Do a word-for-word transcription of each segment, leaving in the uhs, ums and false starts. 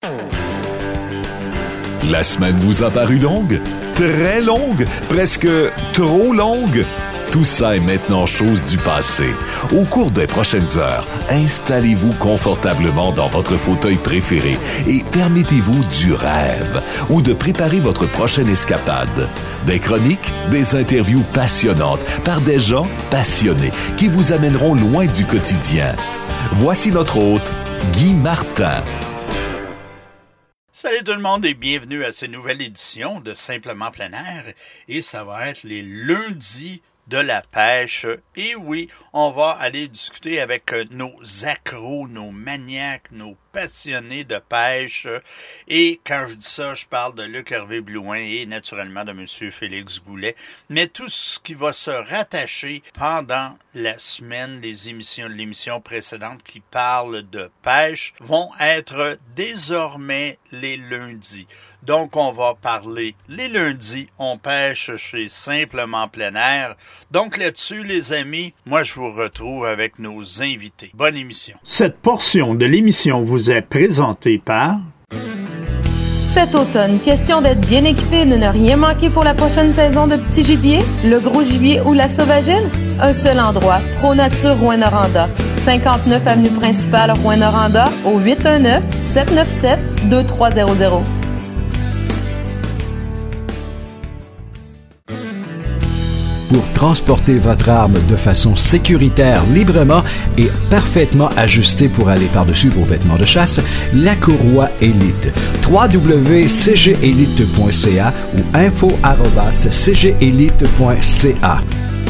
La semaine vous a paru longue? Très longue? Presque trop longue? Tout ça est maintenant chose du passé. Au cours des prochaines heures, installez-vous confortablement dans votre fauteuil préféré et permettez-vous du rêve ou de préparer votre prochaine escapade. Des chroniques, des interviews passionnantes par des gens passionnés qui vous amèneront loin du quotidien. Voici notre hôte, Guy Martin. Salut tout le monde et bienvenue à cette nouvelle édition de Simplement Plein Air. Et ça va être les lundis de la pêche. Et oui, on va aller discuter avec nos accros, nos maniaques, nos passionnés de pêche. Et quand je dis ça, je parle de Luc Hervé Blouin et naturellement de M. Félix Goulet. Mais tout ce qui va se rattacher pendant la semaine, les émissions, l'émission précédente qui parle de pêche, vont être désormais les lundis. Donc, on va parler les lundis, on pêche chez Simplement Plein Air. Donc là-dessus, les amis, moi je vous retrouve avec nos invités. Bonne émission. Cette portion de l'émission vous est présentée par... Cet automne, question d'être bien équipé et de ne rien manquer pour la prochaine saison de petit gibier, le gros gibier ou la sauvagine? Un seul endroit, Pro Nature Rouyn-Noranda. cinquante-neuf avenue principale Rouyn-Noranda au huit un neuf, sept neuf sept, deux trois zéro zéro. Pour transporter votre arme de façon sécuritaire, librement et parfaitement ajustée pour aller par-dessus vos vêtements de chasse, la Courroie Élite. w w w point c g élite point c a ou info arobase c g élite point c a.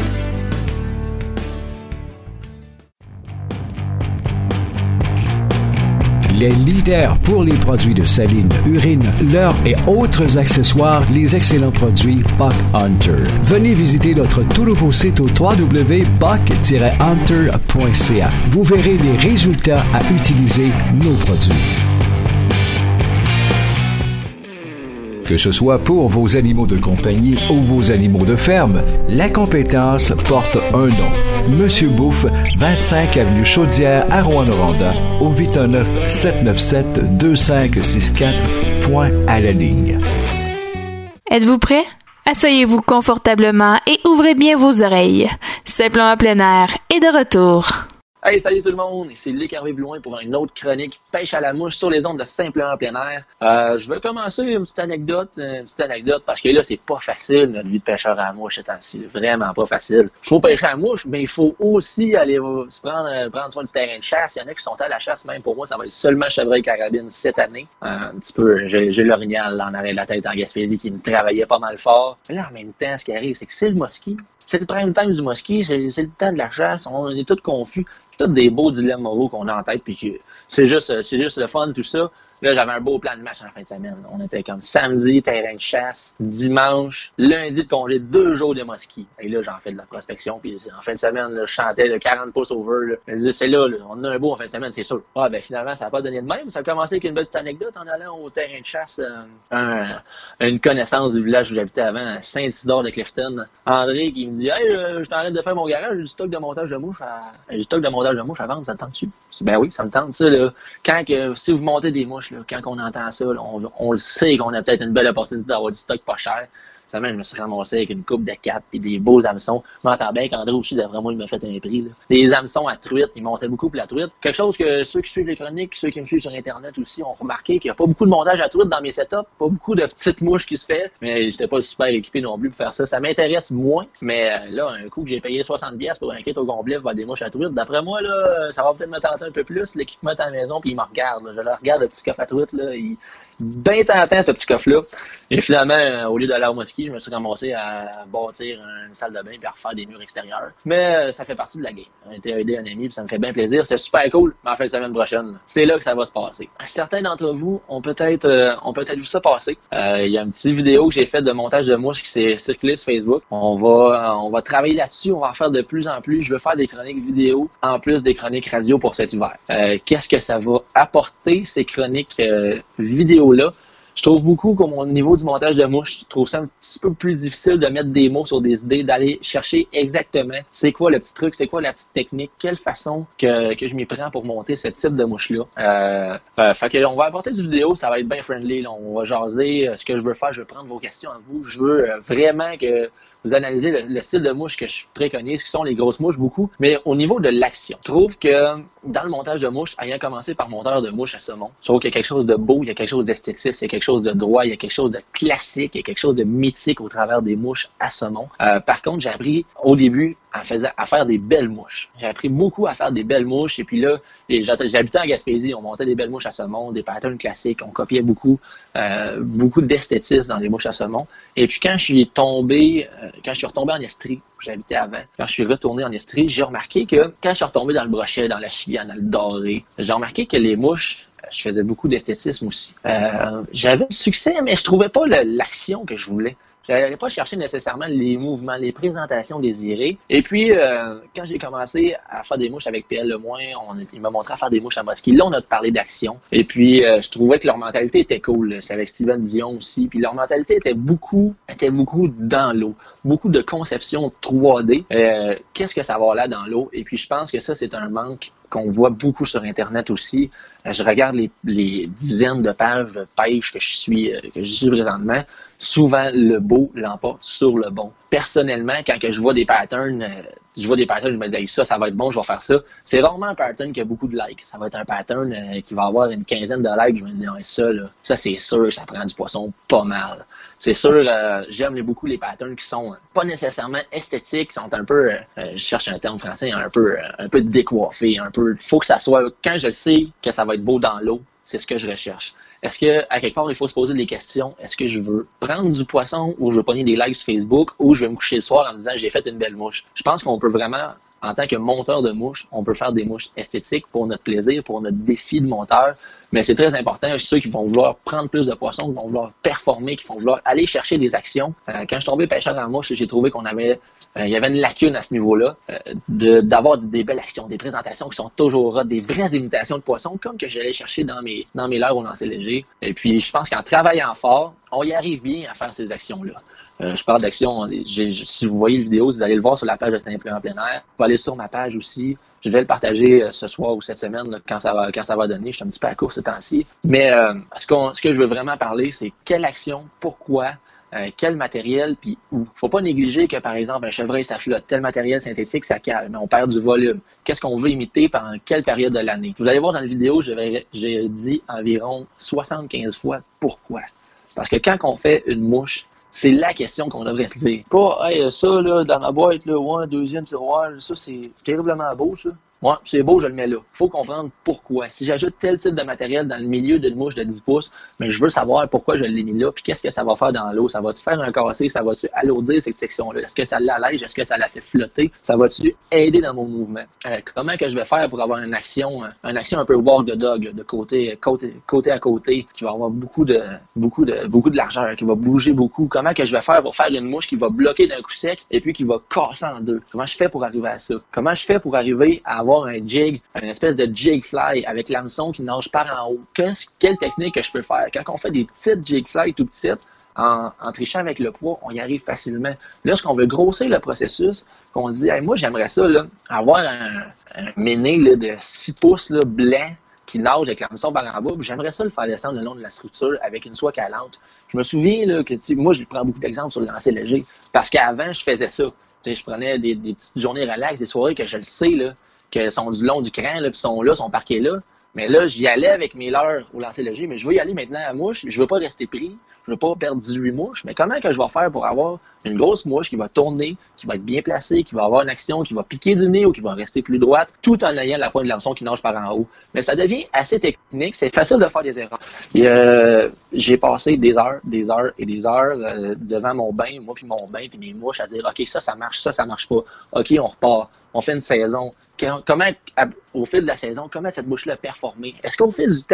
Les leaders pour les produits de saline, urine, leurre et autres accessoires, les excellents produits Buck Hunter. Venez visiter notre tout nouveau site au w w w point buck tiret hunter point c a. Vous verrez les résultats à utiliser nos produits. Que ce soit pour vos animaux de compagnie ou vos animaux de ferme, la compétence porte un nom. Monsieur Bouffe, vingt-cinq avenue Chaudière à Rouyn-Noranda, au huit un neuf, sept neuf sept, deux cinq six quatre, point à la ligne. Êtes-vous prêts? Asseyez-vous confortablement et ouvrez bien vos oreilles. Simplement Plein Air est de retour. Hey, salut tout le monde, c'est Luc Hervé Blouin pour une autre chronique pêche à la mouche sur les ondes de Simplement Plein Air. Euh, je vais commencer une petite anecdote, une petite anecdote parce que là, c'est pas facile notre vie de pêcheur à la mouche, c'est vraiment pas facile. Il faut pêcher à la mouche, mais il faut aussi aller se prendre, prendre soin du terrain de chasse. Il y en a qui sont à la chasse, même pour moi, ça va être seulement chevreuil carabine cette année. Euh, un petit peu, j'ai, j'ai l'orignal en arrêt de la tête en Gaspésie qui me travaillait pas mal fort. Mais là, en même temps, ce qui arrive, c'est que c'est le mosquit. C'est le prime time du mosquit, c'est, c'est le temps de la chasse, on est tous confus. Tous des beaux dilemmes moraux qu'on a en tête, puis que c'est juste, c'est juste le fun, tout ça. Là, j'avais un beau plan de match en fin de semaine. On était comme samedi, terrain de chasse, dimanche, lundi de congé, deux jours de mosquit. Et là, j'en fais de la prospection, puis en fin de semaine, là, je chantais le quarante pouces over. Là. Je me disais, c'est là, là, on a un beau en fin de semaine, c'est sûr. Ah, ben finalement, ça n'a pas donné de même. Ça a commencé avec une petite anecdote en allant au terrain de chasse. Euh, un, une connaissance du village où j'habitais avant, à Saint-Isidore de Clifton. André, qui me dit, hey, euh, je t'arrête de faire mon garage, j'ai du stock de montage de mouches à, j'ai du stock de montage de mouches à vendre, ça te tente-tu? Ben oui, ça me tente, ça, là. Quand que, si vous montez des mouches, là, quand on entend ça, là, on, on le sait qu'on a peut-être une belle opportunité d'avoir du stock pas cher. Finalement, je me suis ramassé avec une coupe de quatre et des beaux hameçons. Je m'entends bien qu'André aussi, d'après moi, il m'a fait un prix. Là. Des hameçons à truite, il montait beaucoup pour la truite. Quelque chose que ceux qui suivent les chroniques, ceux qui me suivent sur Internet aussi, ont remarqué qu'il n'y a pas beaucoup de montage à truite dans mes setups, pas beaucoup de petites mouches qui se fait, mais j'étais pas super équipé non plus pour faire ça. Ça m'intéresse moins, mais euh, là, un coup que j'ai payé soixante piastres pour un kit au complet pour faire des mouches à truite, d'après moi, là, ça va peut-être me tenter un peu plus, l'équipement à la maison, puis il me regarde. Là. Je le regarde, le petit coffre à truite, là, il bien tentant, ce petit coffre-là. Et finalement, euh, au lieu d'aller au mosquée, je me suis ramassé à bâtir une salle de bain puis à refaire des murs extérieurs. Mais euh, ça fait partie de la game. On a été aidé un ami puis ça me fait bien plaisir. C'est super cool. Mais en fin de semaine prochaine, c'est là que ça va se passer. Certains d'entre vous ont peut-être euh, ont peut-être vu ça passer. Euh, il y a une petite vidéo que j'ai faite de montage de mouches qui s'est circulée sur Facebook. On va euh, on va travailler là-dessus. On va en faire de plus en plus. Je veux faire des chroniques vidéo en plus des chroniques radio pour cet hiver. Euh, qu'est-ce que ça va apporter ces chroniques euh, vidéo-là? Je trouve beaucoup qu'au niveau du montage de mouches, je trouve ça un petit peu plus difficile de mettre des mots sur des idées, d'aller chercher exactement c'est quoi le petit truc, c'est quoi la petite technique, quelle façon que, que je m'y prends pour monter ce type de mouche-là. Euh, euh, fait que on va apporter du vidéo, ça va être bien friendly, là. On va jaser. Ce que je veux faire, je veux prendre vos questions à vous. Je veux euh, vraiment que vous analysez le, le style de mouche que je préconise, qui sont les grosses mouches beaucoup, mais au niveau de l'action. Je trouve que dans le montage de mouches, ayant commencé par monteur de mouches à saumon, je trouve qu'il y a quelque chose de beau, il y a quelque chose d'esthétique, il y a quelque chose de droit, il y a quelque chose de classique, il y a quelque chose de mythique au travers des mouches à saumon. Euh, par contre, j'ai appris au début à, faisant, à faire des belles mouches. J'ai appris beaucoup à faire des belles mouches, et puis là, j'habitais en Gaspésie, on montait des belles mouches à saumon, des patterns classiques, on copiait beaucoup, euh, beaucoup d'esthétisme dans les mouches à saumon. Et puis quand je suis tombé, euh, quand je suis retombé en Estrie, où j'habitais avant, quand je suis retourné en Estrie, j'ai remarqué que quand je suis retombé dans le brochet, dans la chiliane, dans le doré, j'ai remarqué que les mouches, je faisais beaucoup d'esthétisme aussi. Euh, j'avais du succès, mais je trouvais pas le, l'action que je voulais. Je n'allais pas chercher nécessairement les mouvements, les présentations désirées. Et puis, euh, quand j'ai commencé à faire des mouches avec P L Lemoine, on, il m'a montré à faire des mouches à Mosquée. Là, on a parlé d'action. Et puis, euh, je trouvais que leur mentalité était cool. C'est avec Steven Dion aussi. Puis leur mentalité était beaucoup, était beaucoup dans l'eau. Beaucoup de conception trois D. Euh, qu'est-ce que ça va là dans l'eau? Et puis, je pense que ça, c'est un manque qu'on voit beaucoup sur Internet aussi. Euh, je regarde les, les dizaines de pages de pêche que je suis, euh, que je suis présentement. Souvent, le beau l'emporte sur le bon. Personnellement, quand que je vois des patterns, euh, je vois des patterns, je me dis hey, ça, ça va être bon, je vais faire ça. C'est rarement un pattern qui a beaucoup de likes. Ça va être un pattern euh, qui va avoir une quinzaine de likes. Je me dis ouais, ça, là, ça c'est sûr, ça prend du poisson pas mal. C'est sûr, euh, j'aime beaucoup les patterns qui sont pas nécessairement esthétiques, qui sont un peu, euh, je cherche un terme français, un peu, euh, un peu décoiffé, un peu. Faut que ça soit. Quand je sais que ça va être beau dans l'eau, c'est ce que je recherche. Est-ce que, à quelque part, il faut se poser des questions? Est-ce que je veux prendre du poisson ou je veux pogner des likes sur Facebook ou je vais me coucher le soir en me disant j'ai fait une belle mouche? Je pense qu'on peut vraiment, en tant que monteur de mouches, on peut faire des mouches esthétiques pour notre plaisir, pour notre défi de monteur. Mais c'est très important. Je suis sûr qu'ils vont vouloir prendre plus de poissons, qui vont vouloir performer, qui vont vouloir aller chercher des actions. Euh, quand je suis tombé pêcheur en mouche, j'ai trouvé qu'on avait, euh, il y avait une lacune à ce niveau-là, euh, de, d'avoir des belles actions, des présentations qui sont toujours là, des vraies imitations de poissons, comme que j'allais chercher dans mes, dans mes leurres au lancer léger. Et puis, je pense qu'en travaillant fort, on y arrive bien à faire ces actions-là. Euh, je parle d'actions, j'ai, si vous voyez la vidéo, vous allez le voir sur la page de Simplement Plein Air. Vous pouvez aller sur ma page aussi. Je vais le partager euh, ce soir ou cette semaine là, quand ça va quand ça va donner. Je suis un petit peu à court ces temps-ci. Mais euh, ce, qu'on, ce que je veux vraiment parler, c'est quelle action, pourquoi, euh, quel matériel, puis où. Faut pas négliger que, par exemple, un chevreuil, ça flotte. Tel matériel synthétique, ça calme. On perd du volume. Qu'est-ce qu'on veut imiter pendant quelle période de l'année? Vous allez voir dans la vidéo, j'ai, j'ai dit environ soixante-quinze fois pourquoi. Parce que quand on fait une mouche, c'est la question qu'on devrait se dire. Pas, hey, ça, là, dans ma boîte, là, ouais, deuxième tiroir, ça, c'est terriblement beau, ça. Ouais, c'est beau, je le mets là. Faut comprendre pourquoi. Si j'ajoute tel type de matériel dans le milieu d'une mouche de dix pouces, mais je veux savoir pourquoi je l'ai mis là, puis qu'est-ce que ça va faire dans l'eau. Ça va-tu faire un cassé? Ça va-tu alourdir cette section-là? Est-ce que ça l'allège? Est-ce que ça la fait flotter? Ça va-tu aider dans mon mouvement? Euh, comment que je vais faire pour avoir une action, une action un peu walk the dog, de côté, côté, côté à côté, qui va avoir beaucoup de, beaucoup de, beaucoup de largeur, qui va bouger beaucoup? Comment que je vais faire pour faire une mouche qui va bloquer d'un coup sec et puis qui va casser en deux? Comment je fais pour arriver à ça? Comment je fais pour arriver à avoir un jig, une espèce de jig fly avec l'hameçon qui nage par en haut? Qu'est-ce, quelle technique que je peux faire? Quand on fait des petites jig fly tout petites, en, en trichant avec le poids, on y arrive facilement. Lorsqu'on veut grossir le processus, qu'on se dit, hey, moi j'aimerais ça, là, avoir un, un méné là, de six pouces là, blanc qui nage avec l'hameçon par en bas, puis j'aimerais ça le faire descendre le long de la structure avec une soie calante. Je me souviens là, que moi je prends beaucoup d'exemples sur le lancer léger, parce qu'avant je faisais ça. T'sais, je prenais des, des petites journées relax, des soirées que je le sais, là, qui sont du long du cran, là, puis sont là, sont parqués là. Mais là, j'y allais avec mes leurres au lancer léger, mais je veux y aller maintenant à mouche, je veux pas rester pris, je veux pas perdre dix-huit mouches, mais comment que je vais faire pour avoir une grosse mouche qui va tourner, qui va être bien placée, qui va avoir une action, qui va piquer du nez ou qui va rester plus droite, tout en ayant la pointe de l'hameçon qui nage par en haut. Mais ça devient assez technique, c'est facile de faire des erreurs. Et, euh, j'ai passé des heures, des heures et des heures euh, devant mon bain, moi puis mon bain puis mes mouches à dire, OK, ça, ça marche, ça, ça marche pas. OK, on repart. On fait une saison. Comment, au fil de la saison, comment cette mouche-là a performé? Est-ce qu'au fil du temps,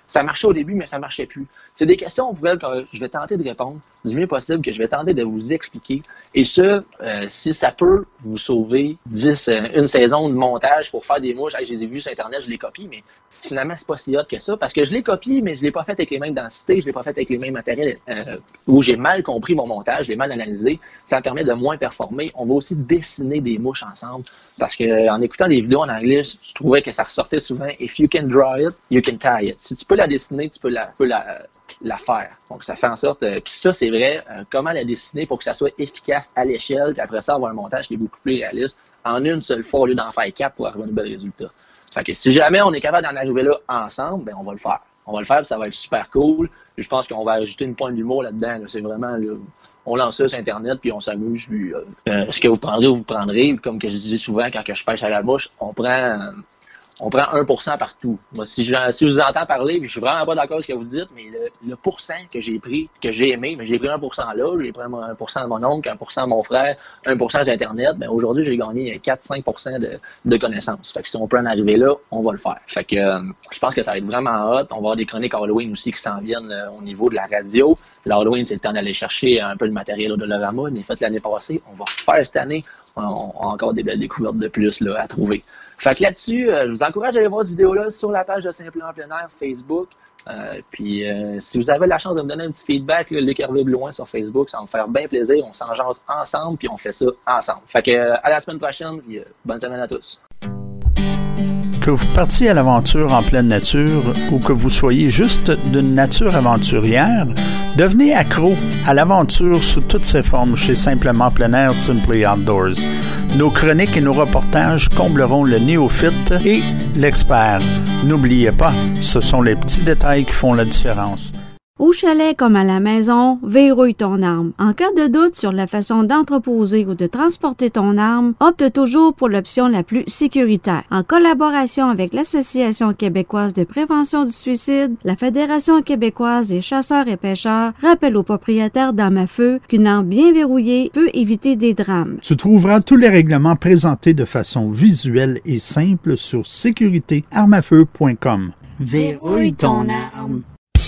Ça marchait au début, mais ça marchait plus. C'est des questions pour elles que je vais tenter de répondre du mieux possible, que je vais tenter de vous expliquer. Et ça, euh, si ça peut vous sauver dix, euh, une saison de montage pour faire des mouches, hey, je les ai vus sur Internet, je les copie, mais finalement, c'est pas si hot que ça, parce que je l'ai copié, mais je l'ai pas fait avec les mêmes densités, je l'ai pas fait avec les mêmes matériels, euh, où j'ai mal compris mon montage, je l'ai mal analysé. Ça me permet de moins performer. On va aussi dessiner des mouches ensemble, parce que euh, en écoutant des vidéos en anglais, je trouvais que ça ressortait souvent « If you can draw it, you can tie it ». Si tu peux la dessiner, tu peux la, peux la, la faire. Donc, ça fait en sorte, euh, puis ça, c'est vrai, euh, comment la dessiner pour que ça soit efficace à l'échelle, puis après ça, avoir un montage qui est beaucoup plus réaliste, en une seule fois, au lieu d'en faire quatre pour avoir un bel résultat. Fait que si jamais on est capable d'en arriver là ensemble, ben on va le faire. On va le faire, puis ça va être super cool. Puis je pense qu'on va ajouter une pointe d'humour là-dedans. Là. C'est vraiment, là, on lance ça sur Internet, puis on s'amuse. Puis, euh, euh, ce que vous prendrez, vous prendrez. Comme que je dis souvent quand que je pêche à la mouche, on prend... Euh, on prend un pour cent partout. Moi, si, je, si je vous entends parler, puis je suis vraiment pas d'accord avec ce que vous dites, mais le, le pourcent que j'ai pris, que j'ai aimé, mais j'ai pris un pour cent là, j'ai pris un pour cent de mon oncle, un pour cent de mon frère, un pour cent sur Internet, ben aujourd'hui, j'ai gagné quatre à cinq pour cent de, de connaissances. Fait que si on peut en arriver là, on va le faire. Fait que euh, je pense que ça va être vraiment hot. On va avoir des chroniques Halloween aussi qui s'en viennent euh, au niveau de la radio. L'Halloween, c'est le temps d'aller chercher un peu de matériel au Dollarama. On est fait l'année passée. On va refaire cette année. On, on a encore des belles découvertes de plus là, à trouver. Fait que là-dessus, euh, je vous encourage à aller voir cette vidéo-là sur la page de Simplement Plein Air Facebook. Euh, puis euh, si vous avez la chance de me donner un petit feedback, là, Luc Hervé Blouin sur Facebook, ça va me faire bien plaisir. On s'en jase ensemble, puis on fait ça ensemble. Fait que euh, à la semaine prochaine, puis, euh, bonne semaine à tous. Que vous partiez à l'aventure en pleine nature ou que vous soyez juste d'une nature aventurière, devenez accro à l'aventure sous toutes ses formes chez Simplement Plein Air Simply Outdoors. Nos chroniques et nos reportages combleront le néophyte et l'expert. N'oubliez pas, ce sont les petits détails qui font la différence. Au chalet comme à la maison, verrouille ton arme. En cas de doute sur la façon d'entreposer ou de transporter ton arme, opte toujours pour l'option la plus sécuritaire. En collaboration avec l'Association québécoise de prévention du suicide, la Fédération québécoise des chasseurs et pêcheurs rappelle aux propriétaires d'armes à feu qu'une arme bien verrouillée peut éviter des drames. Tu trouveras tous les règlements présentés de façon visuelle et simple sur sécurité arme à feu point com. Verrouille ton arme.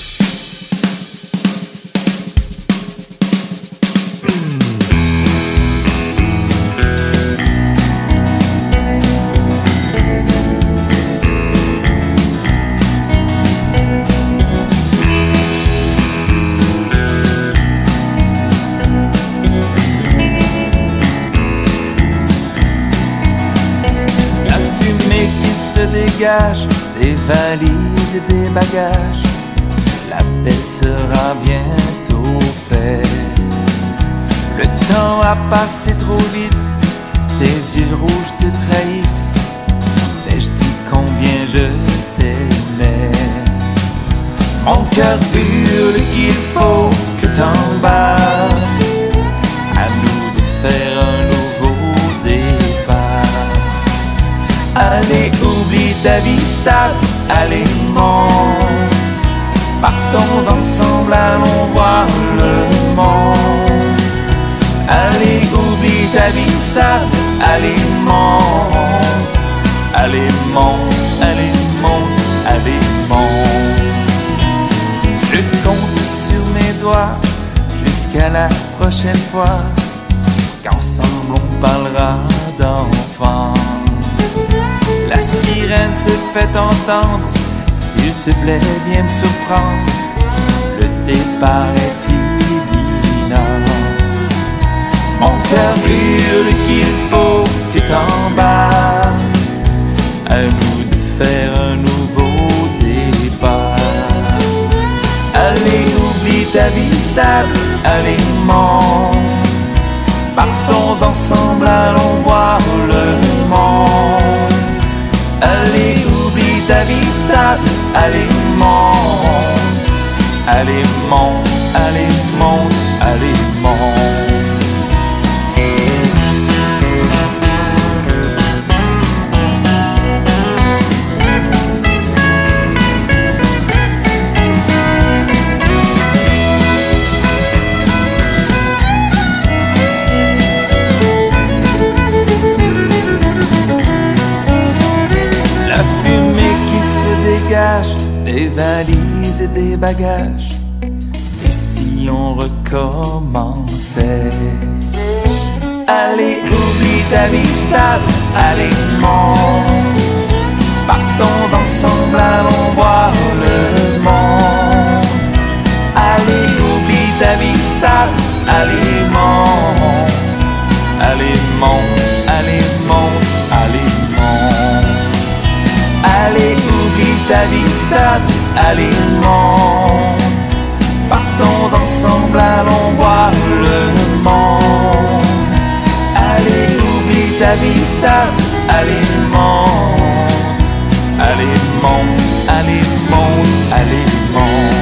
Dégage des valises et des bagages, la paix sera bientôt faite. Le temps a passé trop vite, tes yeux rouges te trahissent, mais je dis combien je t'aimais. Mon cœur hurle qu'il faut que t'embarques, à nous de faire un nouveau départ. Allez, oublie ta vie stable, allez, monte. Partons ensemble, allons voir le monde. Allez, oublie ta vie stable, allez, monte. Allez, monte, allez, monte, allez, monte. Je compte sur mes doigts jusqu'à la prochaine fois, qu'ensemble on parlera d'enfants. La sirène se fait entendre, s'il te plaît, viens me surprendre. Le départ est imminent. Mon cœur hurle qu'il faut que t'embarques, à nous de faire un nouveau départ. Allez, oublie ta vie stable, allez, monte. Partons ensemble, allons voir le monde. Allez, oublie ta vie stable, allez, monte. Allez, monte, allez, monte, allez, monte. Des des valises et des bagages. Et si on recommençait? Allez, oublie ta vie stable, allez, monte. Partons ensemble, allons voir le monde. Allez, oublie ta vie stable, allez, monte. Allez, monte, allez, monte, allez, monte. Allez, oublie ta vie stable, allez, monte. Partons ensemble, allons voir le monde. Allez, oublie ta vie stable, allez, monte. Allez, monte, allez, monte, allez, monte.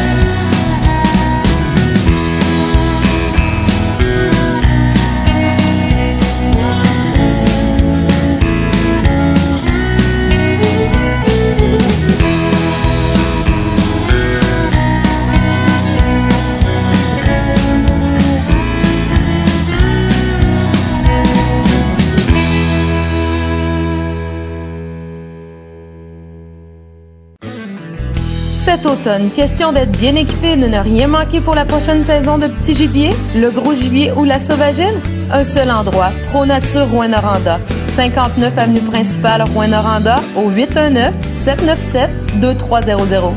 Cet automne, question d'être bien équipé et de ne rien manquer pour la prochaine saison de Petit Gibier, le Gros Gibier ou la Sauvagine? Un seul endroit, Pro Nature Rouyn-Noranda. cinquante-neuf avenue principale Rouyn-Noranda au huit un neuf, sept neuf sept, deux trois zéro zéro.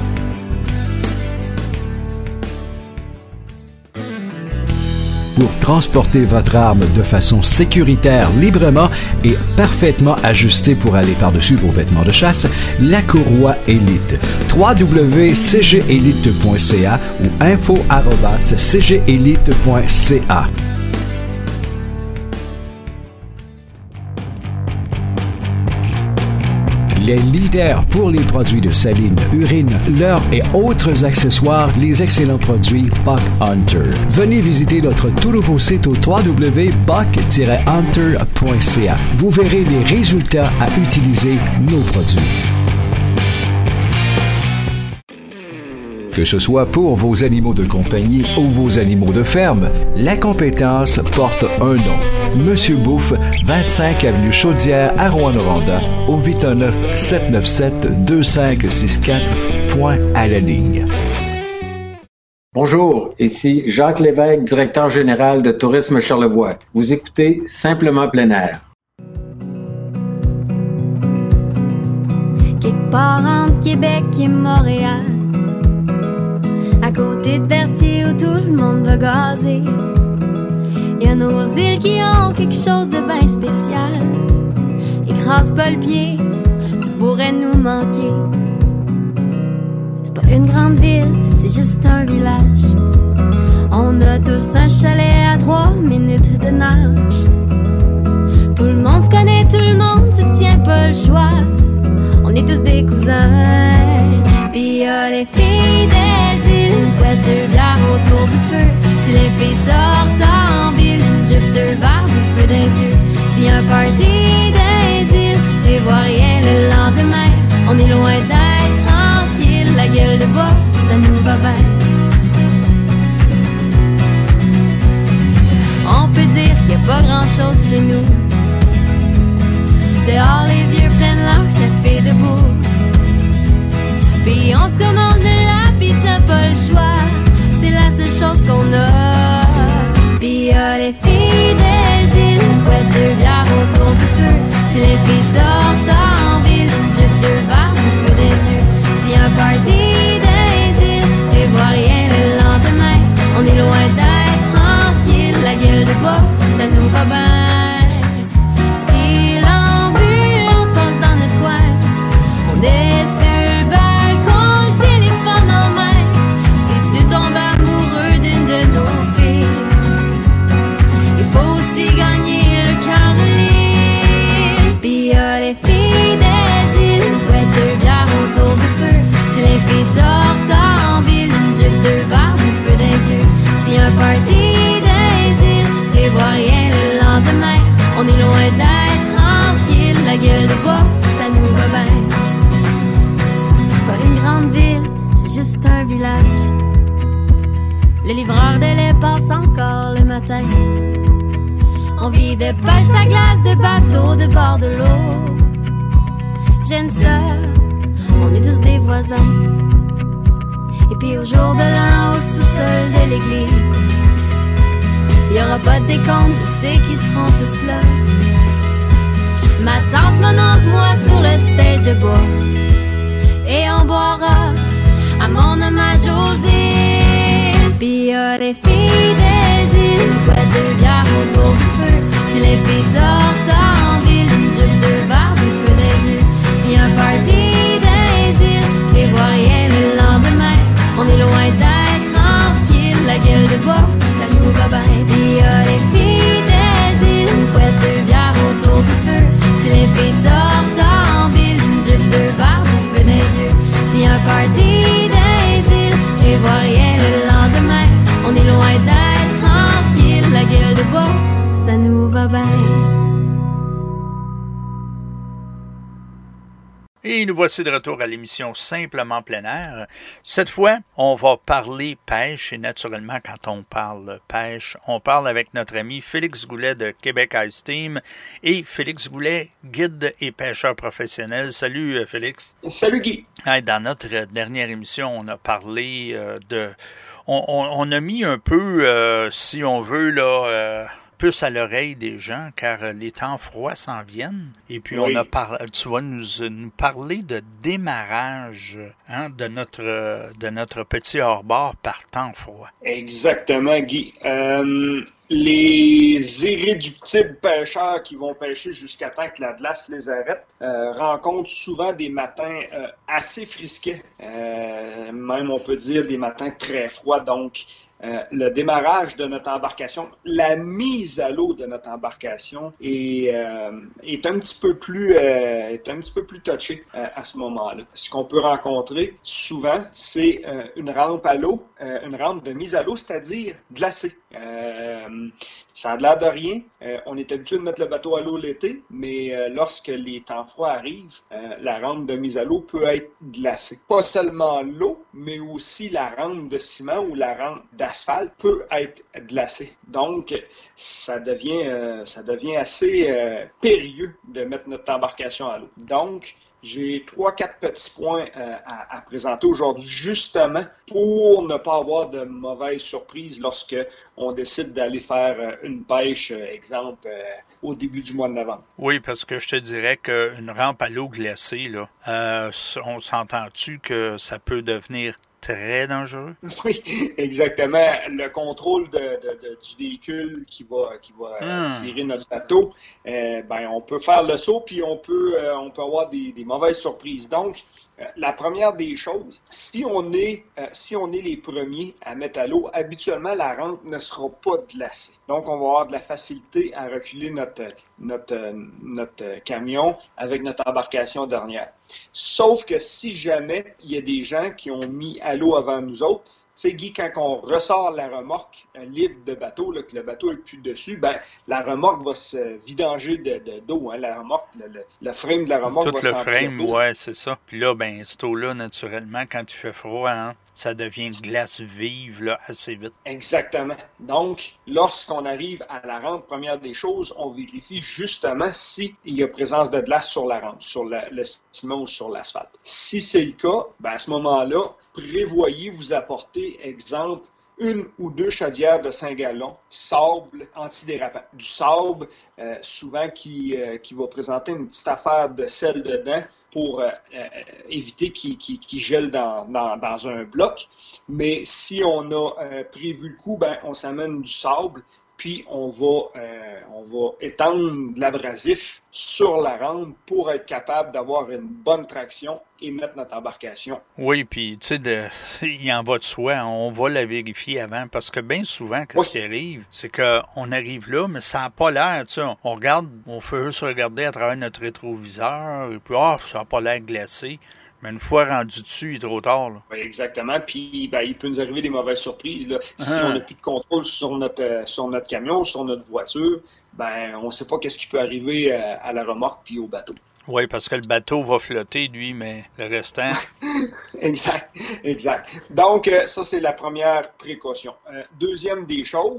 Pour transporter votre arme de façon sécuritaire, librement et parfaitement ajustée pour aller par-dessus vos vêtements de chasse, la Courroie Élite. w w w point c g élite point c a ou info arobase c g élite point c a. Les leaders pour les produits de saline, urine, leurre et autres accessoires, les excellents produits Buck Hunter. Venez visiter notre tout nouveau site au w w w point buck tiret hunter point c a. Vous verrez les résultats à utiliser nos produits. Que ce soit pour vos animaux de compagnie ou vos animaux de ferme, la compétence porte un nom. Monsieur Bouffe, vingt-cinq avenue Chaudière à Rouyn-Noranda, au huit un neuf, sept neuf sept, deux cinq six quatre, point à la ligne. Bonjour, ici Jacques Lévesque, directeur général de Tourisme Charlevoix. Vous écoutez Simplement plein air. Quelque part entre Québec et Montréal, à côté de Berthier où tout le monde va gazer. Y'a nos îles qui ont quelque chose de bien spécial. Écrase pas le pied, tu pourrais nous manquer. C'est pas une grande ville, c'est juste un village. On a tous un chalet à trois minutes de nage. Tout le monde se connaît, tout le monde se tient pas le choix. On est tous des cousins. Pis y'a les filles des îles, une couette, deux bières autour du feu. Si les filles sortent en ville, une jupe, deux verres, du feu dans les yeux. Si y'a un party des îles, tu vois rien le lendemain. On est loin d'être tranquille, la gueule de bois, ça nous va bien. On peut dire qu'il y a pas grand chose chez nous. Dehors les vieux prennent leur café debout. Puis on se commande de la pizza, pas le choix. C'est la seule chose qu'on a. Puis y'a les filles des îles, une couette, deux bières autour du feu. Si les filles sortent en ville, une jupe, deux verres, du feu des yeux. Si y'a un party des îles, tu vois rien le lendemain. On est loin d'être tranquille, la gueule de bois, ça nous va bien. Si l'ambulance passe dans notre coin, on est sur le balcon, le téléphone en main. Si tu tombes amoureux d'une de nos filles, il faut aussi gagner le cœur de l'île. Pis y'a les filles des îles, une couette, deux bières autour du feu. Si les filles sortent en ville, une jupe, deux verres, du feu dans les yeux. Si y'a un party des îles, tu vois rien le lendemain. On est loin d'être tranquille, la gueule de bois, ça nous va bien. C'est pas une grande ville, c'est juste un village. Le livreur de lait passe encore le matin. On vit de pêche à glace, de bateaux, de bord de l'eau. J'aime ça, on est tous des voisins. Et puis au jour de l'an, au sous-sol de l'église, il y aura pas de décompte, je sais qu'ils seront tous là. Ma tante, mon oncle, moi sur le stage de bois. Et on boira à mon hommage aux îles. Puis y'a les filles des îles, ouais, deux bières autour du feu. Si les filles sortent en ville, une jupe, deux verres, du feu des yeux. Si y a un party des îles, et voit rien le lendemain. On est loin d'être tranquille, la gueule de bois, ça nous va bien. Puis y'a les filles des îles, ouais, deux bières autour du feu. Si les filles sortent en ville, une jupe, deux verres, du feu des yeux. Si y a un party des îles, et voit rien le lendemain. On est loin d'être tranquille, la gueule de bois, ça nous va bien. Et nous voici de retour à l'émission Simplement plein air. Cette fois, on va parler pêche et naturellement, quand on parle pêche, on parle avec notre ami Félix Goulet de Québec Ice Team et Félix Goulet, guide et pêcheur professionnel. Salut Félix. Salut Guy. Dans notre dernière émission, on a parlé euh, de... On, on, on a mis un peu, euh, si on veut, là... Euh, plus à l'oreille des gens, car les temps froids s'en viennent. Et puis, oui. on a par... tu vas nous, nous parler de démarrage hein, de notre de notre petit hors-bord par temps froid. Exactement, Guy. Euh, les irréductibles pêcheurs qui vont pêcher jusqu'à temps que la glace les arrête euh, rencontrent souvent des matins euh, assez frisquets. Euh, même, on peut dire, des matins très froids. Donc, Euh, le démarrage de notre embarcation, la mise à l'eau de notre embarcation est, euh, est un petit peu plus euh, est un petit peu plus touché euh, à ce moment-là. Ce qu'on peut rencontrer souvent, c'est euh, une rampe à l'eau, euh, une rampe de mise à l'eau, c'est-à-dire glacée. Euh, ça a l'air de rien. Euh, on est habitué de mettre le bateau à l'eau l'été, mais euh, lorsque les temps froids arrivent, euh, la rampe de mise à l'eau peut être glacée. Pas seulement l'eau, mais aussi la rampe de ciment ou la rampe d'asphalte peut être glacée. Donc, ça devient, euh, ça devient assez euh, périlleux de mettre notre embarcation à l'eau. Donc, j'ai trois, quatre petits points euh, à, à présenter aujourd'hui, justement pour ne pas avoir de mauvaises surprises lorsque on décide d'aller faire euh, une pêche, euh, exemple, euh, au début du mois de novembre. Oui, parce que je te dirais qu'une rampe à l'eau glacée, là, euh, on s'entend-tu que ça peut devenir très dangereux? Oui, exactement. Le contrôle de, de, de, du véhicule qui va, qui va hum. tirer notre bateau, euh, ben, on peut faire le saut puis on peut, euh, on peut avoir des, des mauvaises surprises. Donc, euh, la première des choses, si on est, euh, si on est les premiers à mettre à l'eau, habituellement, la rampe ne sera pas glacée. Donc, on va avoir de la facilité à reculer notre, notre, notre camion avec notre embarcation dernière. Sauf que si jamais il y a des gens qui ont mis à l'eau avant nous autres, tu sais, Guy, quand on ressort la remorque euh, libre de bateau, là, que le bateau n'est plus dessus, ben la remorque va se vidanger de, de, d'eau. Hein, la remorque, le, le, le frame de la remorque Tout va le frame, ouais, c'est ça. Puis là, ben, cette eau-là, naturellement, quand il fait froid, hein, ça devient une glace vive là, assez vite. Exactement. Donc, lorsqu'on arrive à la rampe, première des choses, on vérifie justement s'il y a présence de glace sur la rampe, sur la, le ciment ou sur l'asphalte. Si c'est le cas, ben à ce moment-là, prévoyez vous apporter, exemple, une ou deux chaudières de cinq gallons, sable antidérapant. Du sable, euh, souvent qui, euh, qui va présenter une petite affaire de sel dedans pour euh, euh, éviter qu'il, qu'il, qu'il gèle dans, dans, dans un bloc. Mais si on a euh, prévu le coup, ben, on s'amène du sable, puis on va, euh, on va étendre de l'abrasif sur la rampe pour être capable d'avoir une bonne traction et mettre notre embarcation. Oui, puis tu sais, de, il en va de soi, on va la vérifier avant, parce que bien souvent, qu'est-ce oui. qui arrive, c'est qu'on arrive là, mais ça n'a pas l'air, tu sais, on regarde, on fait juste regarder à travers notre rétroviseur, et puis ah, ça n'a pas l'air glacé. Mais une fois rendu dessus, il est trop tard. Là. Oui, exactement. Puis, ben, il peut nous arriver des mauvaises surprises. Là. Si ah. on n'a plus de contrôle sur notre, euh, sur notre camion, sur notre voiture, ben, on ne sait pas qu'est-ce qui peut arriver à, à la remorque puis au bateau. Oui, parce que le bateau va flotter, lui, mais le restant... exact, exact. Donc, euh, ça, c'est la première précaution. Euh, deuxième des choses,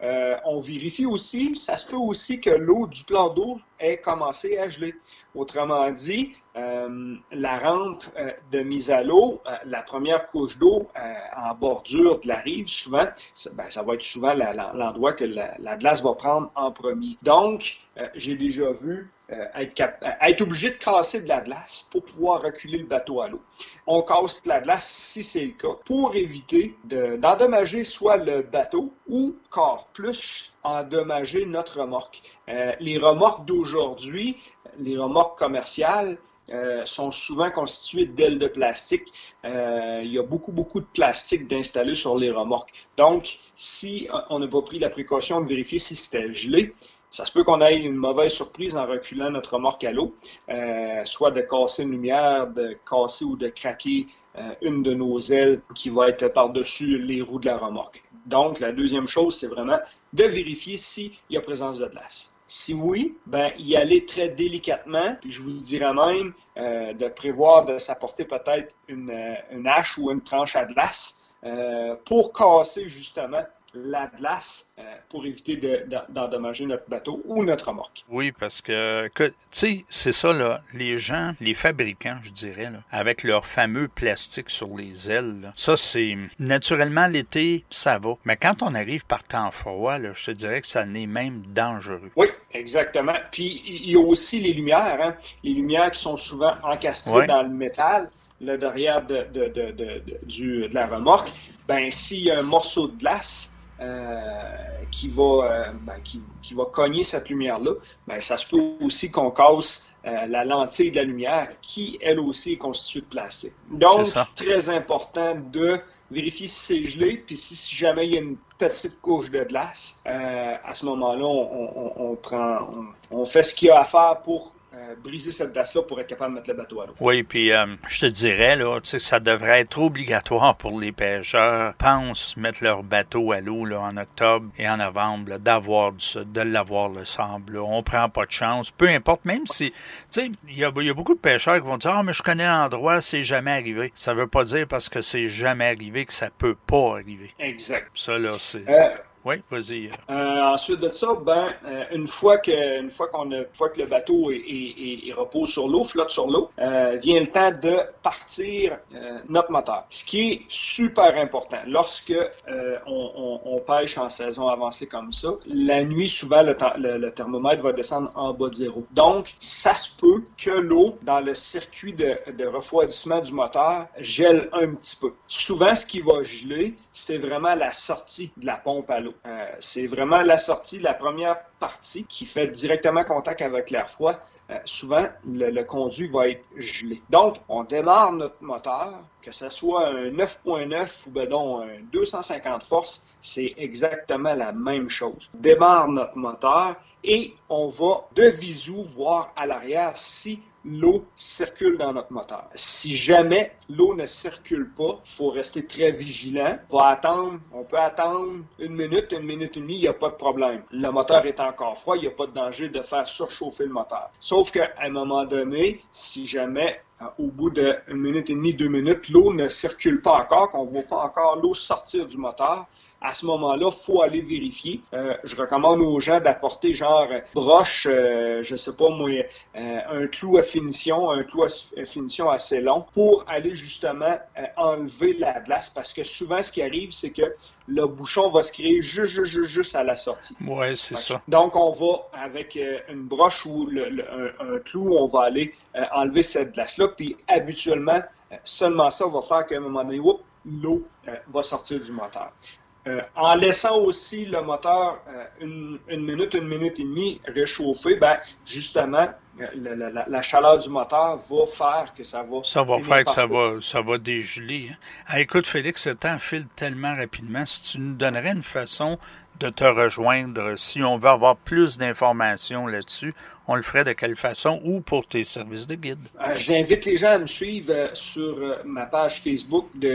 Euh, on vérifie aussi, ça se peut aussi que l'eau du plan d'eau ait commencé à geler. Autrement dit, euh, la rampe euh, de mise à l'eau, euh, la première couche d'eau euh, en bordure de la rive, souvent, ça, ben, ça va être souvent la, la, l'endroit que la, la glace va prendre en premier. Donc, euh, j'ai déjà vu euh, être, cap- être obligé de casser de la glace pour pouvoir reculer le bateau à l'eau. On casse de la glace si c'est le cas pour éviter de, d'endommager soit le bateau ou, encore plus, endommager notre remorque. Euh, les remorques d'aujourd'hui, les remorques commerciales, euh, sont souvent constituées d'ailes de plastique. Euh, il y a beaucoup, beaucoup de plastique d'installer sur les remorques. Donc, si on n'a pas pris la précaution de vérifier si c'était gelé, ça se peut qu'on ait une mauvaise surprise en reculant notre remorque à l'eau, euh, soit de casser une lumière, de casser ou de craquer euh, une de nos ailes qui va être par-dessus les roues de la remorque. Donc, la deuxième chose, c'est vraiment de vérifier s'il y a présence de glace. Si oui, ben y aller très délicatement, puis je vous dirais même euh, de prévoir de s'apporter peut-être une, une hache ou une tranche à glace euh, pour casser justement la glace euh, pour éviter de, de, d'endommager notre bateau ou notre remorque. Oui, parce que, que tu sais, c'est ça, là, les gens, les fabricants, je dirais, là, avec leur fameux plastique sur les ailes, là, ça, c'est, naturellement, l'été, ça va. Mais quand on arrive par temps froid, là, je te dirais que ça n'est même dangereux. Oui, exactement. Puis, il y a aussi les lumières, hein, les lumières qui sont souvent encastrées ouais. dans le métal, là, derrière de, de, de, de, de, du, de la remorque. Ben, s'il y a un morceau de glace, Euh, qui va euh, ben, qui, qui va cogner cette lumière-là, ben, ça se peut aussi qu'on casse euh, la lentille de la lumière qui, elle aussi, est constituée de plastique. Donc, très important de vérifier si c'est gelé, puis si, si jamais il y a une petite couche de glace, euh, à ce moment-là, on, on, on prend, on, on fait ce qu'il y a à faire pour Euh, briser cette glace-là pour être capable de mettre le bateau à l'eau. Oui, puis euh, je te dirais, là, tu sais, ça devrait être obligatoire pour les pêcheurs, pensent mettre leur bateau à l'eau là, en octobre et en novembre, là, d'avoir du, de l'avoir le sable. Là. On prend pas de chance, peu importe, même si, tu sais, il y a, y a beaucoup de pêcheurs qui vont dire « Ah, mais je connais l'endroit, c'est jamais arrivé ». Ça veut pas dire parce que c'est jamais arrivé que ça peut pas arriver. Exact. Ça, là, c'est... Euh... Oui, vas-y. Euh, ensuite de ça, ben, euh, une fois que, une fois qu'on a, une fois que le bateau est, est, est repose sur l'eau, flotte sur l'eau, euh, vient le temps de partir euh, notre moteur. Ce qui est super important. Lorsque euh, on, on, on pêche en saison avancée comme ça, la nuit, souvent, le, le, le thermomètre va descendre en bas de zéro. Donc, ça se peut que l'eau, dans le circuit de, de refroidissement du moteur, gèle un petit peu. Souvent, ce qui va geler, c'est vraiment la sortie de la pompe à l'eau. Euh, c'est vraiment la sortie, la première partie qui fait directement contact avec l'air froid. Euh, souvent, le, le conduit va être gelé. Donc, on démarre notre moteur, que ce soit un neuf point neuf ou ben donc un deux cent cinquante forces, c'est exactement la même chose. On démarre notre moteur et on va de visu voir à l'arrière si l'eau circule dans notre moteur. Si jamais l'eau ne circule pas, il faut rester très vigilant. On va attendre, on peut attendre une minute, une minute et demie, il n'y a pas de problème. Le moteur est encore froid, il n'y a pas de danger de faire surchauffer le moteur. Sauf qu'à un moment donné, si jamais au bout d'une minute et demie, deux minutes, l'eau ne circule pas encore, qu'on ne voit pas encore l'eau sortir du moteur, à ce moment-là, il faut aller vérifier. Euh, je recommande aux gens d'apporter genre broche, euh, je sais pas moi, euh, un clou à finition, un clou à finition assez long pour aller justement euh, enlever la glace parce que souvent, ce qui arrive, c'est que le bouchon va se créer juste, juste, juste, juste à la sortie. Oui, c'est ça. Donc, on va avec euh, une broche ou le, le, un, un clou, on va aller euh, enlever cette glace-là. Puis habituellement, euh, seulement ça va faire qu'à un moment donné, whoop, l'eau euh, va sortir du moteur. Euh, en laissant aussi le moteur euh, une, une minute, une minute et demie réchauffer, ben justement, la, la, la chaleur du moteur va faire que ça va... Ça va faire que ça va, ça va dégeler. Hein? Ah, écoute, Félix, le temps file tellement rapidement. Si tu nous donnerais une façon de te rejoindre, si on veut avoir plus d'informations là-dessus, on le ferait de quelle façon ou pour tes services de guide? Euh, J'invite les gens à me suivre euh, sur euh, ma page Facebook de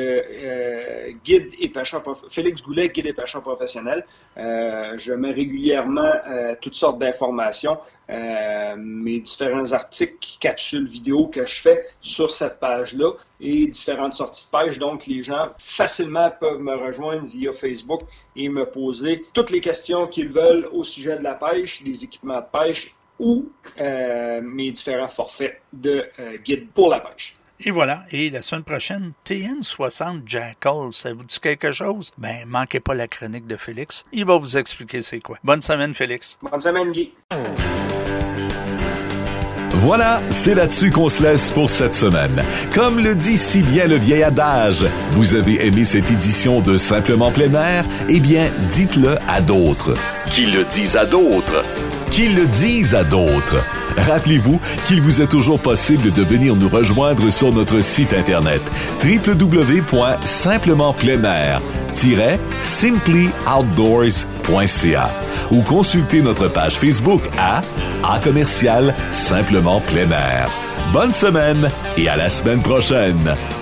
euh, guide et pêcheur prof... Félix Goulet, guide et pêcheur professionnel. Euh, je mets régulièrement euh, toutes sortes d'informations, euh, mes différents articles, capsules vidéo que je fais sur cette page-là et différentes sorties de pêche. Donc, les gens facilement peuvent me rejoindre via Facebook et me poser toutes les questions qu'ils veulent au sujet de la pêche, des équipements de pêche ou euh, mes différents forfaits de euh, guide pour la pêche. Et voilà, et la semaine prochaine, T N soixante Jackal, ça vous dit quelque chose? Ben, manquez pas la chronique de Félix, il va vous expliquer c'est quoi. Bonne semaine, Félix. Bonne semaine, Guy. Voilà, c'est là-dessus qu'on se laisse pour cette semaine. Comme le dit si bien le vieil adage, vous avez aimé cette édition de Simplement plein air? Eh bien, dites-le à d'autres. Qu'ils le disent à d'autres. Qu'ils le disent à d'autres. Rappelez-vous qu'il vous est toujours possible de venir nous rejoindre sur notre site internet w w w point simplement plein air tiret simply outdoors point c a ou consulter notre page Facebook à A commercial Simplement plein air. Bonne semaine et à la semaine prochaine.